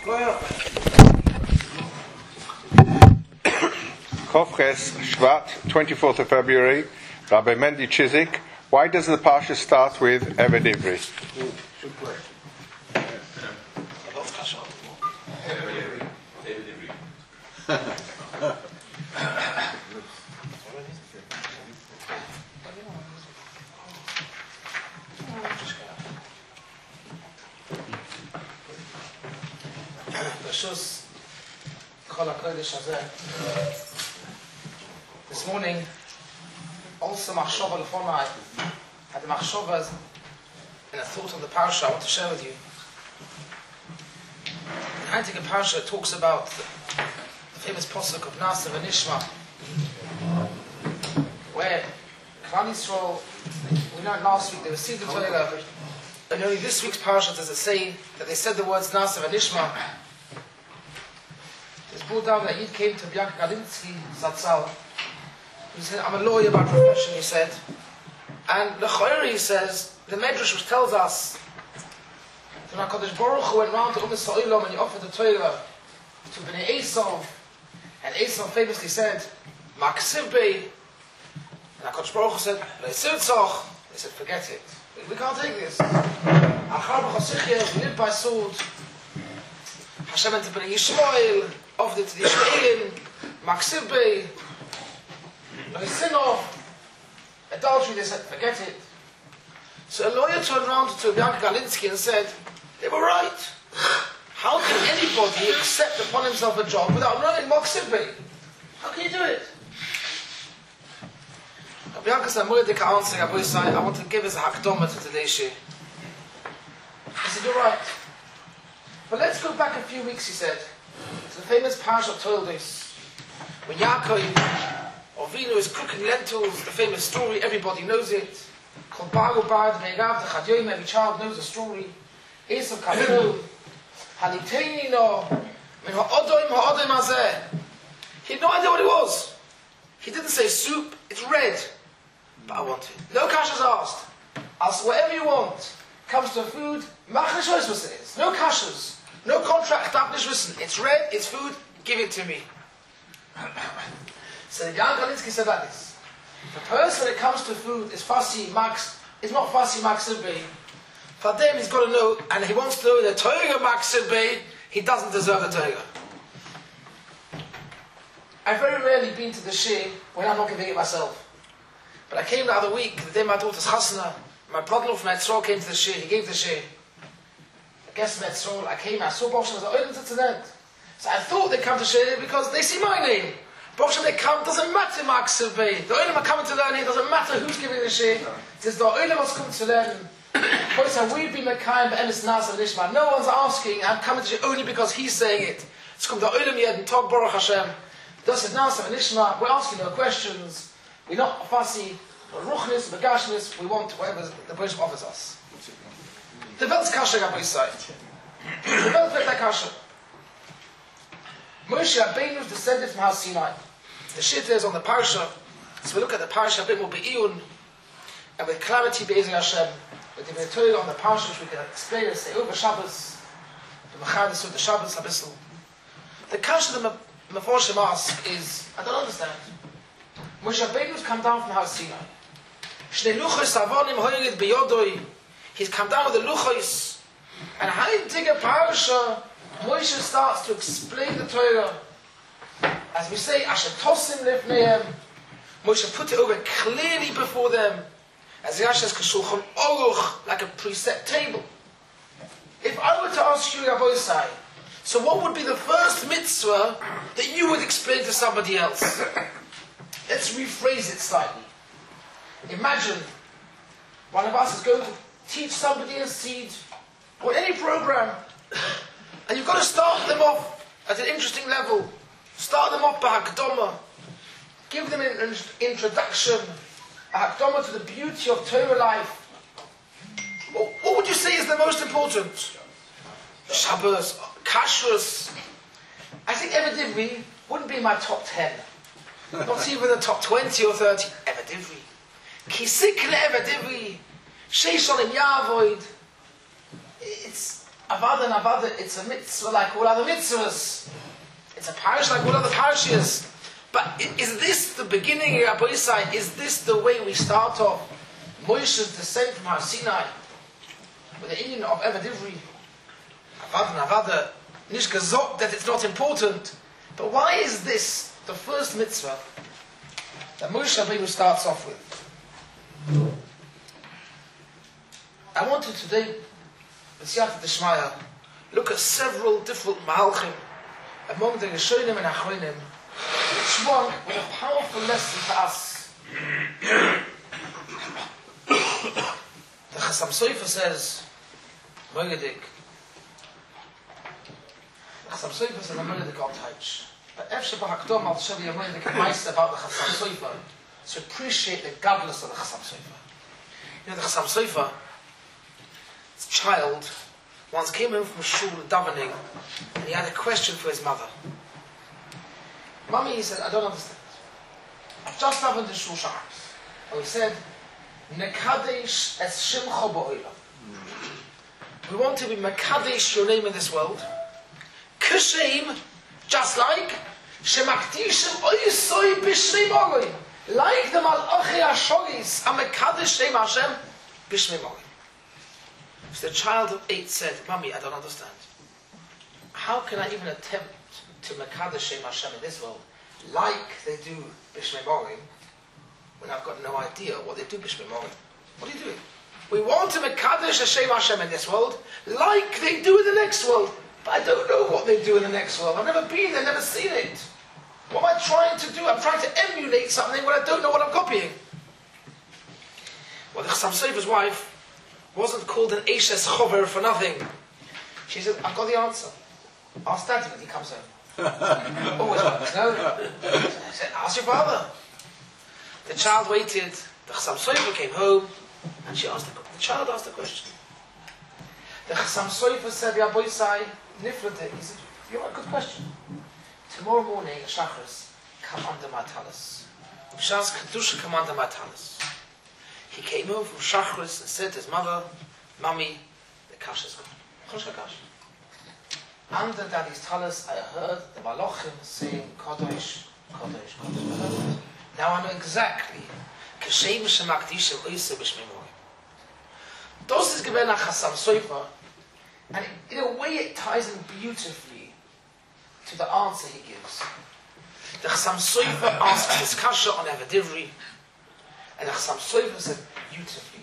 Kovches Shvat, 24th of February, Rabbi Mendy Chizik. Why does the Parsha start with Eved Ivri? This morning, also Machshava Lefonai had the Machshavas and a thought of the Parsha I want to share with you. In Haitika Parsha, it talks about the famous posuk of Nasa v'Nishma, where Klal Yisrael, we learned last week, they received the Torah, and only this week's Parsha does it say that they said the words Nasa v'Nishma. It's brought down that Yid came to Bianca Galinsky Zatzal. He said, I'm a lawyer by profession, he said. And L'choyri, he says, the Medrash which tells us that HaKadosh Baruch Hu went round to Umas Ha'olam and he offered the Torah to Bnei Esav. And Esav famously said, Maksiv Bey. And HaKadosh Baruch Hu said, Le'sirtzach. They said, forget it. We can't take this. Achar b'chasichya, we live by sword. Hashem went to Bnei Yishmael, offered it to the Yishmaelim, Maksiv Bey. No sin of adultery, they said, forget it. So a lawyer turned around to Bianca Galinsky and said, they were right. How can anybody accept upon himself a job without running Maksiv Bey? How can you do it? Bianca said, I want to give us a hakdama to today's shir. He said, you're right. But let's go back a few weeks, he said, to the famous Parsha of Toldos, when Yaakov Avinu is cooking lentils, the famous story, everybody knows it. Called Baru Bar, the Megav, the Chadyoim, every child knows the story. Esav Kafil, Haniteini no, Min ha'odoim hazeh. He had no idea what it was. He didn't say soup, it's red. But I want it. No kashas asked. Ask whatever you want. Comes to food, machnish was it is. No kashas. No contract, it's red, it's food, give it to me. So Jan Galinsky said like this. The person when it comes to food is fussy max, is not fussy Maksiv Bey. For them he's got to know, and he wants to know the Torah Maksiv Bey, he doesn't deserve the Torah. I've very rarely been to the shir when I'm not giving it myself. But I came the other week, the day my daughter's chasna, my brother from Etzrol came to the shir, he gave the shir. I guess from Etzrol, I came, I saw Bosham as an oilim to them. So I thought they'd come to shir because they see my name. Bosham they come, doesn't matter Maksiv Bey. The oilim are coming to learn here, doesn't matter who's giving the shir. It says the oilim was coming to learn. Boys said, we've been Mekayim Be'emes Nasa V'Nishma. No one's asking, I'm coming to shir only because he's saying it. It's come the oilim yed and talk Baruch Hashem. This is Nasa V'Nishma. We're asking no questions. We're not fussy. Ruchnis, Begashnis, we want whatever the Bush offers us. The Welt's Kasha, Rabbi Yisai. The Welt wird der Kasha. Moshe Rabbeinu descended from Har Sinai. The shit is on the Parsha. So we look at the Parsha a bit more be'iyun, and with clarity be'ezei Hashem, with the Torah on the Parsha, which we can explain and say over Shabbos, the Machadis of the Shabbos Abyssal. The Kasha the Meforshim ask is, I don't understand. Moshe Rabbeinu's come down from Har Sinai. Shnei luchos avonim hoyred beyodoi. He's come down with the luchos. And Haitika Parsha, Moshe starts to explain the Torah. As we say, Asher tosim lifneihem. Moshe put it over clearly before them. As Rashi says, K'shulchan Aruch, like a preset table. If I were to ask you, Rabbi Yisai, so what would be the first mitzvah that you would explain to somebody else? Let's rephrase it slightly. Imagine one of us is going to teach somebody a seed or any program, and you've got to start them off at an interesting level. Start them off by Hakdama. Give them an introduction, a Hakdama to the beauty of Torah life. What would you say is the most important? Shabbos, Kashrus. I think Eved Ivri wouldn't be in my top 10. Not even the top 20 or 30. Eved Ivri. Kisikle Eved Ivri. Sheishon in Yavoid. It's Avada and Avada, it's a mitzvah like all other mitzvahs. It's a parish like all other parishes. But is this the beginning, Rabbi Yisai? Is this the way we start off Moshe's descent from Har Sinai? With the union of Eved Ivri, Avada and Avada, nicht gesagt that it's not important. But why is this the first mitzvah that Moshe Rabbeinu starts off with? I want to today, with Siyata Deshmaya, look at several different Mahalchim among the Rishonim and Achronim, each one with a powerful lesson for us. The Chassam Sofer says, Moedik. The Chassam Sofer says, Moedik al Taich. But Efshe B'Hakdom al Shevi Moedik a Meister about the Chassam Sofer to appreciate the godless of the Chassam Sofer. You know, the Chassam Sofer, his child, once came home from shul davening, and he had a question for his mother. Mommy, he said, I don't understand. I've just davened in shul Shabbos. And he said, Nekadesh es shimcha ba'olam. We want to be Mekadesh, your name in this world. Kashem, just like Shemakdishim oisoi b'shnei morim. Like the Malachi Ashoris, a Mekadesh Shem Hashem b'shnei morim. So the child of 8 said, Mommy, I don't understand. How can I even attempt to Mekadesh Shem Hashem in this world like they do b'shnei morim when I've got no idea what they do b'shnei morim? What are you doing? We want to Mekadesh Shem Hashem in this world like they do in the next world. But I don't know what they do in the next world. I've never been there, never seen it. What am I trying to do? I'm trying to emulate something when I don't know what I'm copying. Well, the Chassam Sofer's wife wasn't called an Eishes Chover for nothing. She said, I've got the answer. Ask Daddy when he comes home. Always works, no? I said, ask your father. The child waited. The Chassam Sofer came home, and the child asked the question. The Chassam Sofer said, Ya boy Sai, Niflade. He said, you have a good question. Tomorrow morning, Shachris, come under my talis. Shas Kedusha, come under my talis. He came home from Shachris and said to his mother, Mommy, the kash is gone. Chosh kash. Under Daddy's talis, I heard the Malachim saying, Kodesh, Kodesh, Kodesh. Now I know exactly. Kashem shemakdishim oiseh b'shmei morim. Das is given a Chassam Sofer, and in a way it ties in beautifully to the answer he gives. The Chassam Sofer asks this kasha on Eved Ivri, and the Chassam Sofer said beautifully.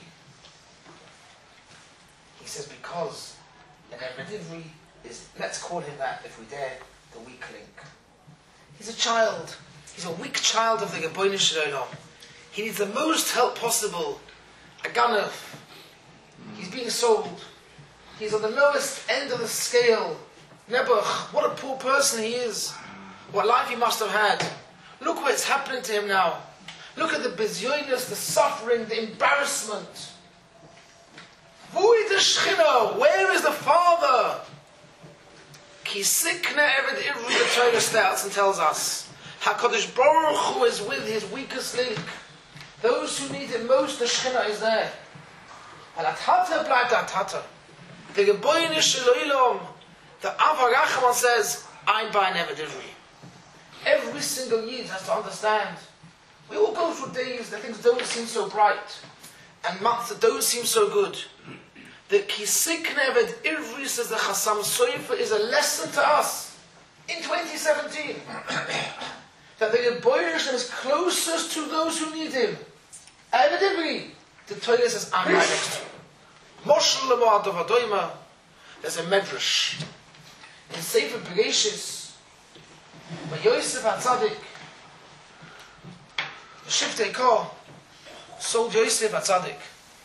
He says, because an Eved Ivri is, let's call him that if we dare, the weak link. He's a child. He's a weak child of the Geboinah Shel Olam. He needs the most help possible. A ganef. He's being sold. He's on the lowest end of the scale. Nebuch, what a poor person he is. What life he must have had. Look what's happening to him now. Look at the bizyoinus, the suffering, the embarrassment. Where is the Father? Ki sikna Eved Ivri, the Torah starts and tells us, HaKadosh Baruch Hu is with his weakest link. Those who need it most, the Shechina is there. Al-Atata bleibt Atata. The Geboinah Shel Olam, the Ava Rachman says, I'm by an Eved Ivri. Every single Yid has to understand. We all go through days that things don't seem so bright, and months that don't seem so good. The Kisikna Eved Ivri, says the Chassam Sofer, is a lesson to us in 2017. That the Geboinah is closest to those who need him. Eved Ivri, the Torah says, I'm right next to him. Moshel Lemar Dovadoima, there's a medrash in Sefer Bereshis, by Yosef HaTzadik, the Shiftei Kor sold Yosef HaTzadik.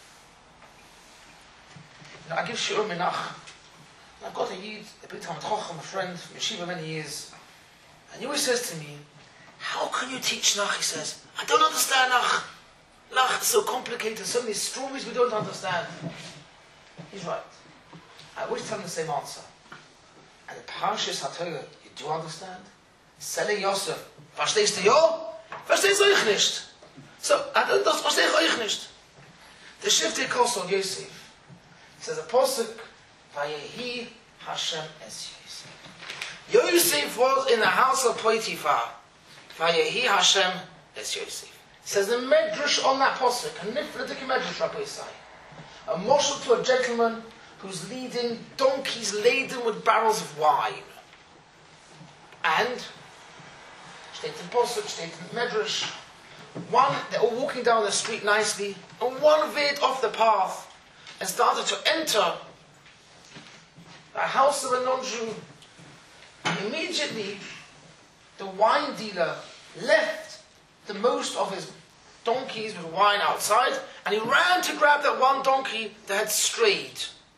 Now I give Shiur Minach. I've got a Yid, a big Talmid Chacham, a friend from Yeshiva many years, and he always says to me, how can you teach Nach? He says, I don't understand Nach. Nach is so complicated, so many stories we don't understand. He's right. I always tell him the same answer. And the Parshas HaTorah, you do understand? Selling Yosef. Verstehst du ja? Verstehst du euch nicht? So, das verstehe ich euch nicht. The Shiftei Kor on Yosef. He says a posuk, Vayehi Hashem es Yosef. Yosef was in the house of Potiphar. Vayehi Hashem es Yosef. It says the medrash on that posuk, a nifladik medrash, Rabbi Yisai, a moshel to a gentleman who's leading donkeys laden with barrels of wine. And, steht in posuk, steht in medrash, they're all walking down the street nicely, and one veered off the path and started to enter the house of a non-Jew. Immediately, the wine dealer left the most of his donkeys with wine outside, and he ran to grab that one donkey that had strayed.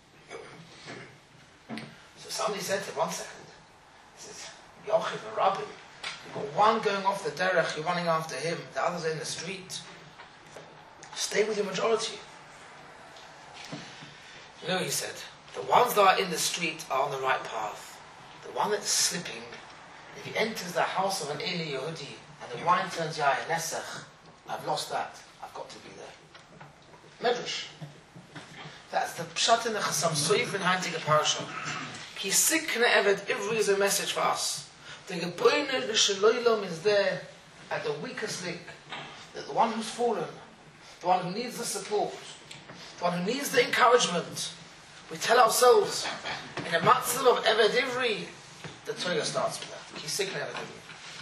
So somebody said to him, 1 second, he says, Yochid and Rabbi, you've got one going off the derech, you're running after him, the others are in the street. Stay with your majority. You know, he said, the ones that are in the street are on the right path. The one that's slipping, if he enters the house of an Eli Yehudi and the wine turns Yair Nesach, I've lost that. I've got to be there. Medrash. That's the pshat in the Chassam Soif in Hantige Parasha. Ki sikne eved ivri is a message for us. The Geboine L'Sheloilom is there at the weakest link. The one who's fallen, the one who needs the support, the one who needs the encouragement. We tell ourselves, in a matzil of Eved Ivri, the Torah starts with that. Ki sikne eved ivri.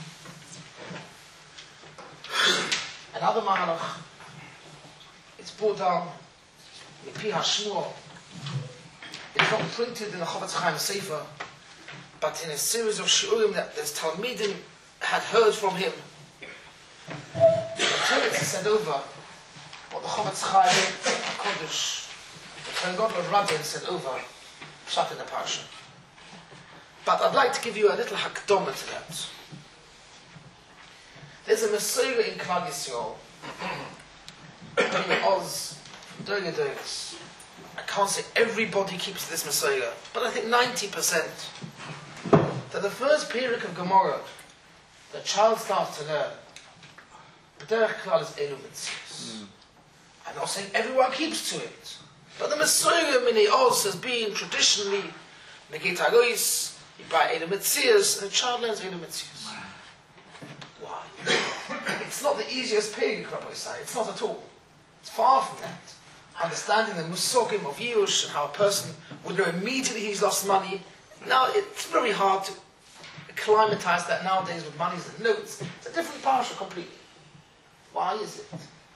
Another Mahalach, it's brought down in Pi HaShmuel. It's not printed in the Chofetz Chaim Sefer, but in a series of shiurim that the Talmidim had heard from him. The Torah said over what the Chofetz Chaim Kodesh, the Kohen Gadol of Radin said over Pshat in the Parsha. But I'd like to give you a little hakdama to that. There's a Messiah in Klal Yisrael, Oz, Doga Dogas. I can't say everybody keeps this Messiah, but I think 90%. That the first period of Gemara, the child starts to learn. B'derech Klal is Elu Mitzvos. I'm not saying everyone keeps to it, but the Messiah Mini Oz has been traditionally Negeit Hagois, you buy Elu Mitzvos, and the child learns Elu Mitzvos. Why? It's not the easiest pig, Rabbi say. It's not at all. It's far from that. Understanding the musogim of Yush and how a person would know immediately he's lost money. Now, it's very hard to acclimatize that nowadays with monies and notes. It's a different parsha completely. Why is it?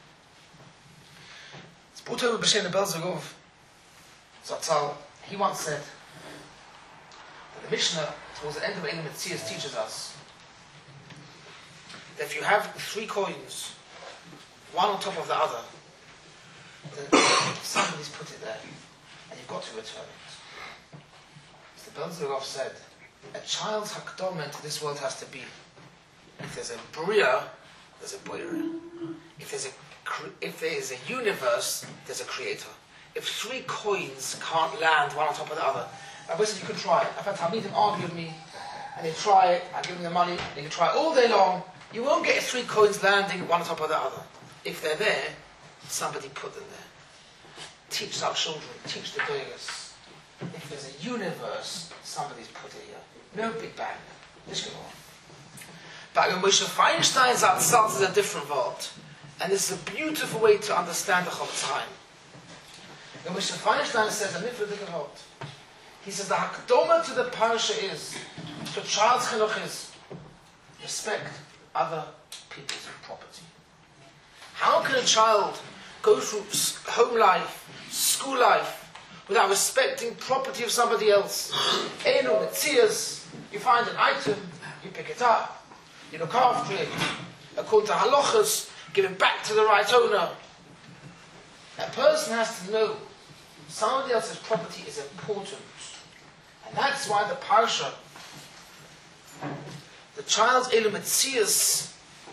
It's brought over B'Shem Belzagov. Zatzal, he once said that the Mishnah, towards the end of Ein Metzias, teaches us that if you have 3 coins, one on top of the other, then somebody's put it there, and you've got to return it. As the Belzerov said, a child's hakdama to this world has to be, if there's a bria, there's a boirer. If there is a universe, there's a creator. If 3 coins can't land one on top of the other, I wish you could try it. I've had Talmidim argue with me, and they try it, I give them the money, and you can try it all day long. You won't get 3 coins landing one on top of the other. If they're there, somebody put them there. Teach our children, teach the doers. If there's a universe, somebody's put it here. No Big Bang. Just go on. But when Moshe Feinstein's Atzal is a different vault. And this is a beautiful way to understand the Chofetz Chaim. When Moshe Feinstein says a nifladik vault, he says the hakdoma to the parasha is, to child's chinuch is, respect other people's property. How can a child go through home life, school life, without respecting property of somebody else? Eno Metzias, you find an item, you pick it up, you look after it, according to halachas, give it back to the right owner. A person has to know somebody else's property is important. And that's why the parsha, the child's Elu Metzias,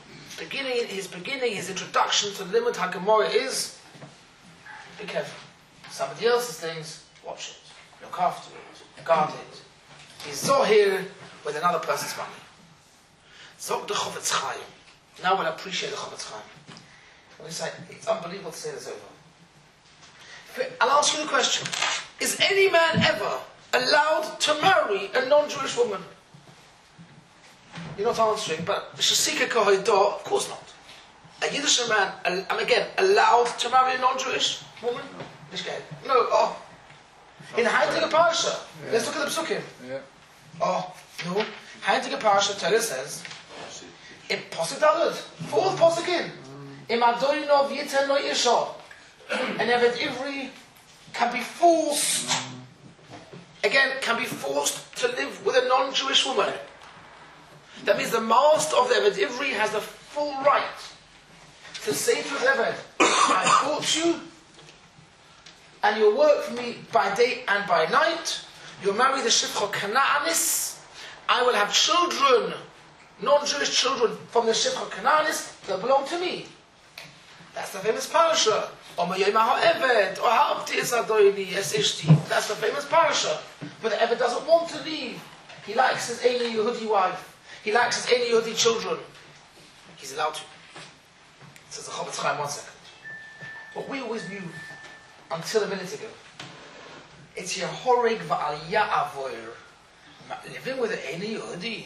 his introduction to the Limud HaGemorah is, be careful. Somebody else's things, watch it, look after it, guard it. Be zohir with another person's money. Zog the Chofetz Chaim. Now we'll appreciate the Chofetz Chaim. We say, it's unbelievable to say this over. I'll ask you the question. Is any man ever allowed to marry a non-Jewish woman? You're not answering, but Shasika Kohoidah, of course not. A Yiddish man, and again, allowed to marry a non-Jewish woman? No, in Heintige Parsha, let's look at the Psukim. Yeah. No. Heintige Parsha, Torah says, in Posuk Daled, fourth Posuk in Adoinov Yiten Lo Yisha, and Eved Ivri can be forced, can be forced to live with a non-Jewish woman. That means the master of the Eved Ivri has the full right to say to his Eved, I bought you, and you'll work for me by day and by night. You'll marry the Shifcha Kanaanis. I will have children, non-Jewish children from the Shifcha Kanaanis that belong to me. That's the famous parasha. That's the famous parasha. But the Eved doesn't want to leave. He likes his Eini Yehudi wife. He likes his Eini Yehudi children. He's allowed to. Says the Chofetz Chaim, 1 second. What we always knew until a minute ago, it's Yehorig va'al Ya'avoir. Living with an Eini Yehudi.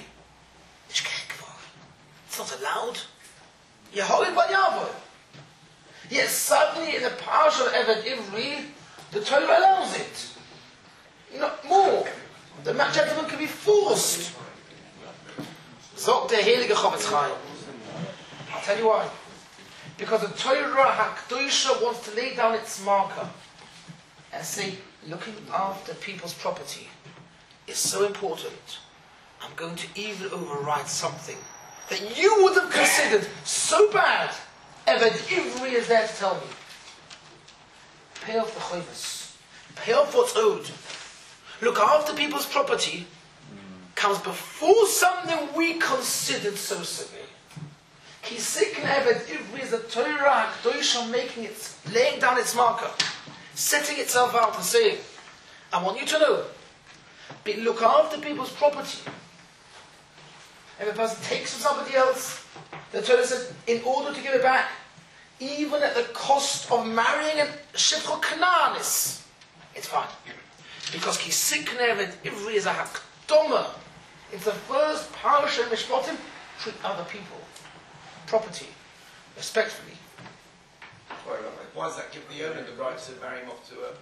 It's not allowed. Yehorig va'al Ya'avoir. Yet suddenly in the parsha of Eved Ivri, the Torah allows it. More. The gentleman can be forced. Zok der Heilige Chofetz Chaim. I'll tell you why. Because the Torah HaKdosha wants to lay down its marker and say, looking after people's property is so important. I'm going to even override something that you would have considered so bad. Eved Ivri is there to tell me. Pay off the chayvus. Pay off what's owed. Look after people's property comes before something we considered so severe. Kisik Eved Ivri is the Torah HaKdosha laying down its marker, setting itself out and saying, I want you to know, but look after people's property. If a person takes from somebody else, the Torah says, in order to give it back, even at the cost of marrying a Shifcha Kanaanis, it's fine. Because Kisik Eved Ivri is a Hakdoma. It's the first parasha in Mishpatim, treat other people, property, respectfully. Why does that give the owner the right to marry him off to a...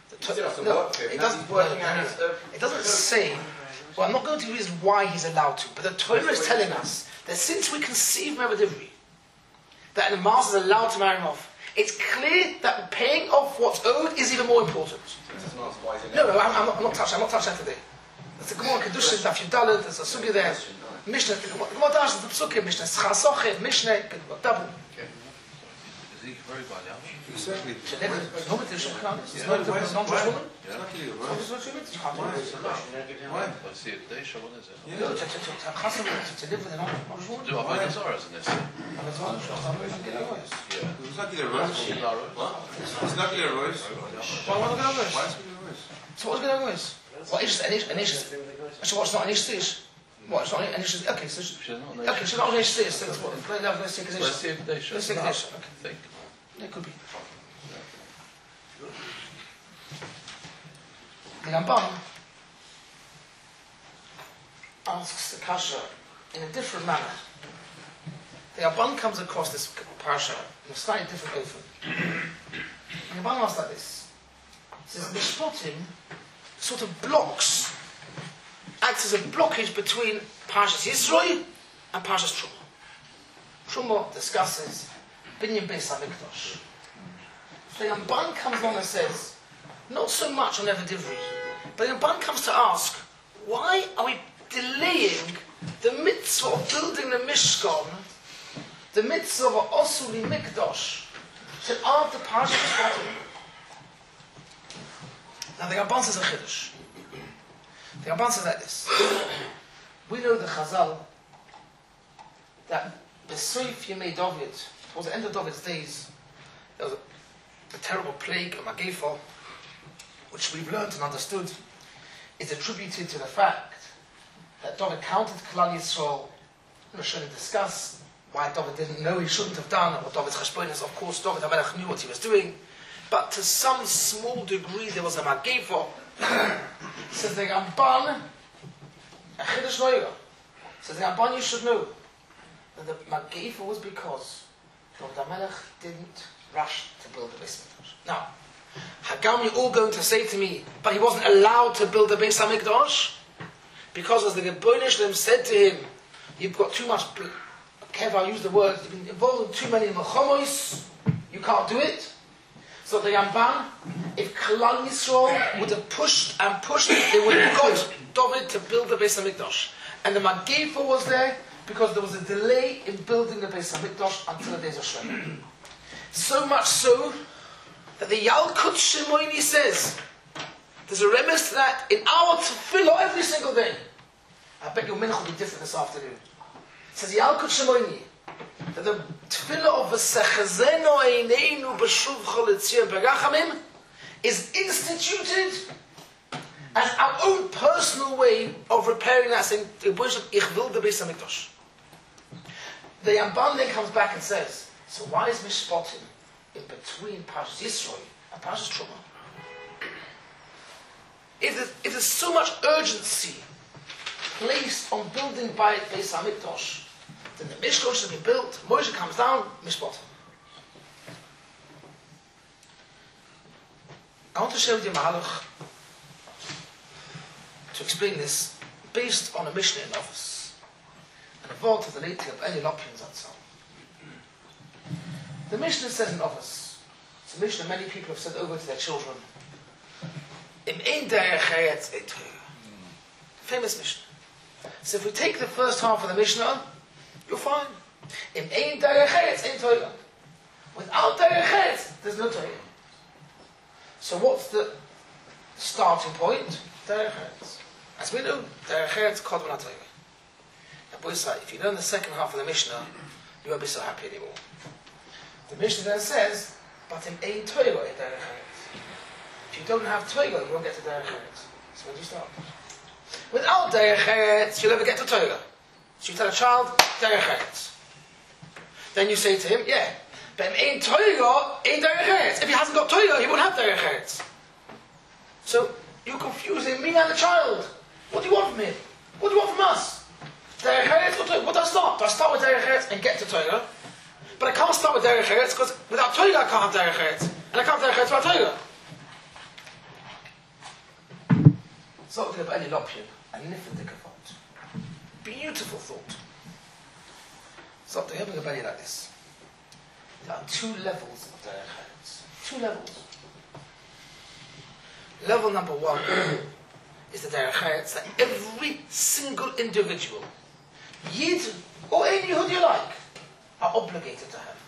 It doesn't say, well, I'm not going to reason why he's allowed to, but the Torah is telling us that since we conceive Eved Ivri, that the master is allowed to marry him off, it's clear that paying off what's owed is even more important. No, I'm not touching that today. There's a Gemara Kedushin, Daf Yudalad, there's a Sugi there. Mishnah, the Gemara Dash, the Psukim, Mishnah, Schasoche, Mishnah, double. Is he very bad, yeah? Exactly. No, but there's no non-Jewish woman. Why? I see it today, what is it? To live with a non-Jewish woman? Do I find this or isn't it? It's not clear, Royce. Why not going to Royce? So what's going to Royce? What is Anish? Actually, what's not Anish Tish? What? It's not Anish. Okay, so she's not Anish Tish. So let's take a Let's see if they should. Let's take a dish. Think. It could be. The Ramban asks the Kasha in a different manner. The Ramban comes across this parasha in a slightly different oven. The Ramban asks like this. It says, Mishpatim sort of blocks, acts as a blockage between Parashas Yisroi and Parashas Truma. Truma discusses Binyan Beis HaMikdash. The Ramban comes along and says, not so much on Eved Ivri, but the Ramban comes to ask, why are we delaying the mitzvah of building the Mishkan, the mitzvah of Osuli Mikdash, till after Parashas Mishpatim? Now the Ramban says a chiddush. The Ramban says like this. We know the Chazal that Besoif Yemei David, towards the end of David's days, there was a terrible plague, a Mageifa, which we've learned and understood is attributed to the fact that David counted Klal Yisrael. We shouldn't discuss why David didn't know he shouldn't have done, and what David's cheshbon is. Of course, David HaMelech knew what he was doing. But to some small degree, there was a Mageifa Says the Ramban, a Chiddush Noira. Says the Ramban, you should know that the Mageifa was because David HaMelech didn't rush to build the Beis Hamikdash. Now, Hagam, you're all going to say to me, but he wasn't allowed to build the Beis Hamikdash? Because as the Rebbeinu Shalom said to him, you've got too much, careful I use the word, you've been involved in too many Melchomos, you can't do it. So the Ramban, if Klal Yisrael would have pushed and pushed, they would have got David to build the Beis Hamikdash. And the Mageifa was there because there was a delay in building the Beis Hamikdash until the days of Shlomo. So much so that the Yalkut Shimoini says, there's a remiss to that in our tefillah every single day. I bet your minhag will be different this afternoon. It says Yalkut Shimoini that the tefillah of V'sechazeno eineinu b'shuv cholitzir berachamim is instituted as our own personal way of repairing that, saying, Ich will the Beis Hamikdash. The Ramban then comes back and says, so why is Mishpatim in between Parshas Yisro and Parshas Truma? If there's so much urgency placed on building by Beis Hamikdash, then the Mishkan should be built, Moshe comes down, Mishpatim. I want to share with you Mahalach to explain this based on a Mishnah in office and a vault of the late of Eli Lopin Zatzal. The Mishnah says in office, it's a Mishnah many people have said over to their children, Im ein derech eretz ein Torah. Famous Mishnah. So if we take the first half of the Mishnah, you're fine. Im ein derech eretz ein Torah. Without derech eretz, there's no Torah. So what's the starting point? Derech eretz. As we know, derech eretz kodvan ha-Torah. Now, boys, if you learn the second half of the Mishnah, you won't be so happy anymore. The Mishnah then says, but in ein Torah in derech eretz. If you don't have Torah, you won't get to derech eretz. So when do you start? Without derech eretz, you'll never get to Torah. So you tell a child, derech eretz. Then you say to him, yeah, but in ein Torah, ein derech eretz. If he hasn't got Torah, he won't have derech eretz. So you're confusing me and the child. What do you want from him? What do you want from us? Derech eretz or Torah? What do I start? Do I start with derech eretz and get to Torah? But I can't start with derech eretz because without Torah I can't have derech eretz. And I can't have derech eretz without Torah. So the Eli Lopin, a nifendik thought. Beautiful thought. So the Hebrew Rebbe like this. There are two levels of derech eretz. Two levels. Level number one is the derech eretz that every single individual, Yid or any Yehudi you like, are obligated to have.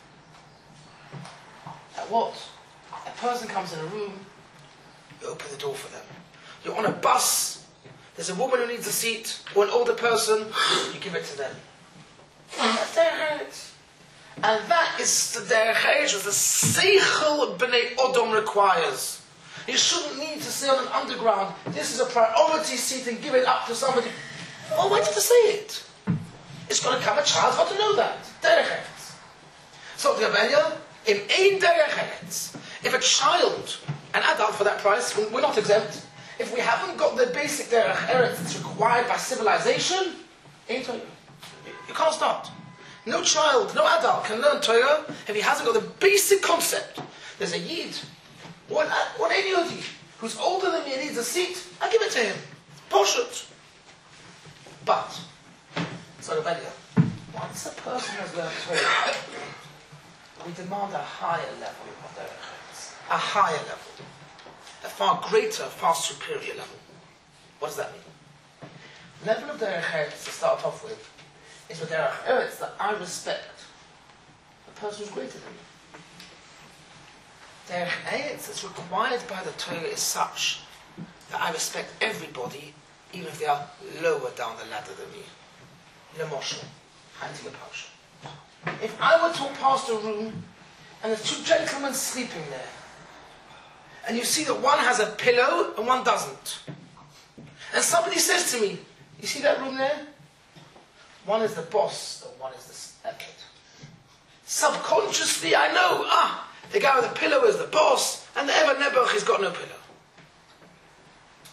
At what? A person comes in a room, you open the door for them. You're on a bus, there's a woman who needs a seat, or an older person, you give it to them. That's derech eretz. And that is the derech eretz, the seichel b'nei Odom requires. You shouldn't need to say on an underground, this is a priority seat and give it up to somebody. Well, why did I say it? It's going to come a child, how to know that? Derech eretz. So the Rebbeinu, in ein derech eretz, if a child, an adult for that price, we're not exempt. If we haven't got the basic derech eretz that's required by civilization, ain't Torah. You can't start. No child, no adult can learn Torah if he hasn't got the basic concept. There's a Yid, or an Yehudi, who's older than me and needs a seat, I give it to him. Poshut. But, so Rebbeinu, once a person has learned Torah, we demand a higher level of derech eretz. A higher level. A far greater, far superior level. What does that mean? Level of derech eretz to start off with is the derech eretz that I respect the person who's greater than me. Derech eretz that's required by the Torah is such that I respect everybody, even if they are lower down the ladder than me. Lemoshel, hunting a parsha. If I were to walk past a room and there's two gentlemen sleeping there, and you see that one has a pillow and one doesn't. And somebody says to me, you see that room there? One is the boss and one is the second. Subconsciously I know, the guy with the pillow is the boss and the Evan Nebuch has got no pillow.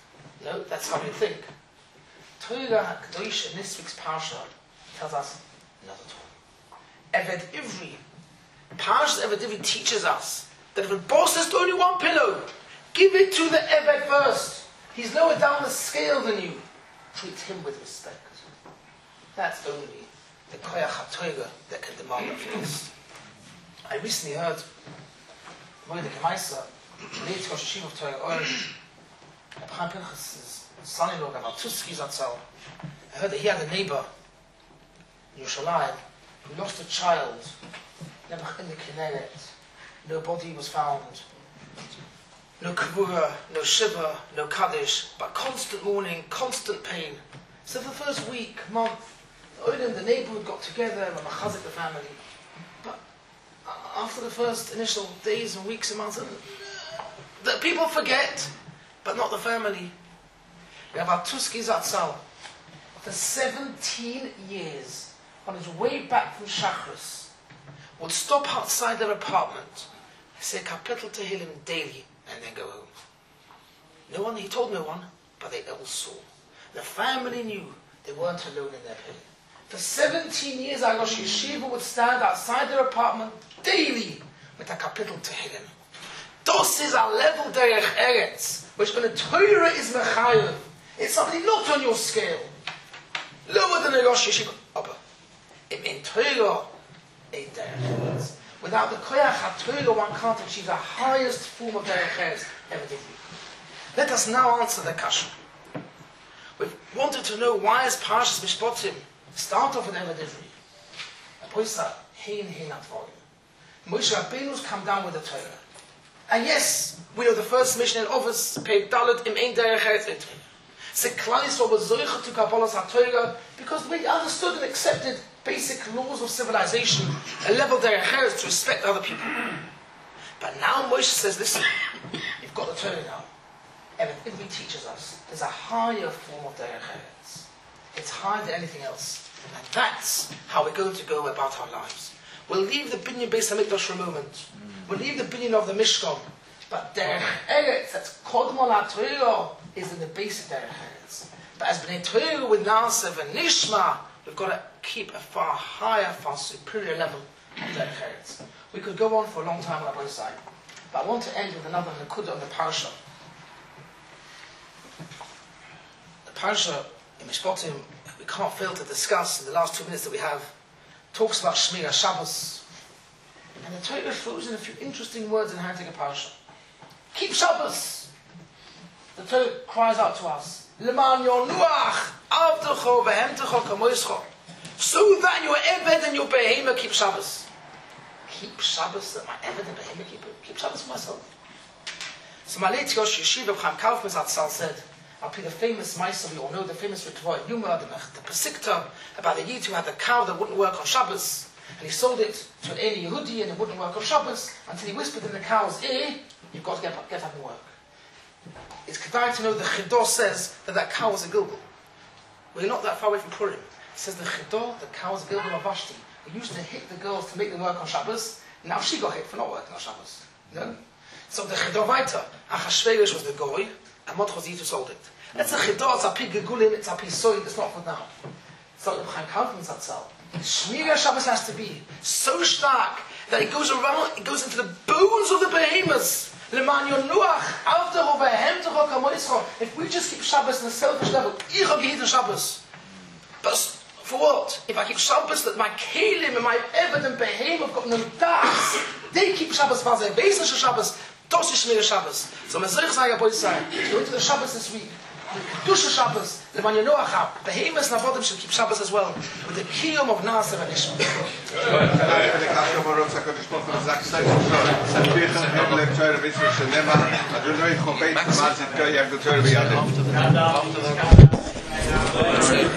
No, that's how you think. Torah HaKadosh in this week's Parsha tells us not at all. Eved Ivri. Parshas Eved Ivri teaches us that if a boss has only one pillow, give it to the Eved first. He's lower down the scale than you. Treat him with respect. That's only the Koyach HaTorah that can demand of this. I recently heard Moed Kemaisa, late Rosh Hashiva of Torah Orange, Abraham Pinchas' son-in-law, Gamal Tuski Zatzal. I heard that he had a neighbor in Yerushalayim who lost a child in the Kinneret. No body was found. No kavura, no shiva, no kaddish, but constant mourning, constant pain. So for the first week, month, the Olim, the neighborhood got together and machazik the family. But after the first initial days and weeks and months, the people forget, but not the family. We have our Tuski Zatzal. For 17 years, on his way back from Shachris, would stop outside their apartment, say a kapitel Tehillim daily, and then go home. No one, he told no one, but they all saw. The family knew they weren't alone in their pain. For 17 years, our Rosh Yeshiva would stand outside their apartment daily with a kapitel Tehillim. Das is a level derech eretz, which when the Torah is mechayev, it's something not on your scale. Lower than a Rosh Yeshiva. Abba, in Torah, a derech eretz. Without the Koyach HaTorah, one can't achieve the highest form of derech eretz ever did. Let us now answer the kasha. We've wanted to know why is Parshas Mishpatim start off with Eved Ivri. Poisa hein atvorim. Moshe Rabbeinu's come down with the Torah. And yes, we know the first mission in office, paid Dalet im ein derech eretz in Torah. So Klal Yisrael was zoicha to Kabbalas HaTorah because we understood and accepted basic laws of civilization, a level derech eretz to respect other people. But now Moshe says, listen, you've got the Torah now. And Ivri teaches us there's a higher form of derech eretz. It's higher than anything else. And that's how we're going to go about our lives. We'll leave the binyan Beis HaMikdash for a moment. We'll leave the binyan of the Mishkan. But derech eretz, that's kodmol HaTorah, is in the basic derech eretz. But as Bnei Torah with Naaseh and Nishma, we've got to keep a far higher, far superior level of derech eretz. We could go on for a long time on our side. But I want to end with another Nakuda on the Parsha. The Parsha in Mishpatim, we can't fail to discuss in the last 2 minutes that we have, talks about Shmira Shabbos. And the Torah throws in a few interesting words in how to take a Parsha. Keep Shabbos. The Torah cries out to us, Leman yonuach avdecho vehemtecho kamoischo, so that your Eved and your Behemah keep Shabbos. Keep Shabbos, that my Eved and Behemah keep Shabbos for myself. So my late Rosh Yeshiva Chaim Kaufman Zatzal said, I'll play the famous Maisa, we all know the famous Ritvoy Yuma, the Pesikta, about the Yid who had the cow that wouldn't work on Shabbos, and he sold it to an Eli Yehudi and it wouldn't work on Shabbos, until he whispered in the cow's ear, you've got to get up and work. It's kedai to know the Chidor says that cow was a Gilgal. We're not that far away from Purim. It says the Chidor, the cow was a Gilgal of Vashti. We used to hit the girls to make them work on Shabbos. Now she got hit for not working on Shabbos. No? So the Chidor weiter, Achashverosh was the Goy, and Mordechai who sold it. That's a Chidor, it's a pi Gegulim, it's a pi Soid, it's not for now. So the Chaim Kaufman Zatzal, Shmira Shabbos has to be so stark that it goes around, it goes into the bones of the behemoths. If we just keep Shabbos on a selfish level, ich habe gehitten Shabbos. But for what? If I keep Shabbos, that my Kelim and my Eved and Behemoth have got no das. They keep Shabbos, weil sie wesen Shabbos. Das ist Shmira Shabbos. So man soll sagen, boy, go into the Shabbos this week. Dusha Shabbos, the man you know Achab, the Behemoths and Avodim should keep Shabbos as well, with the Kiyom of Naaseh and Nishma. After that.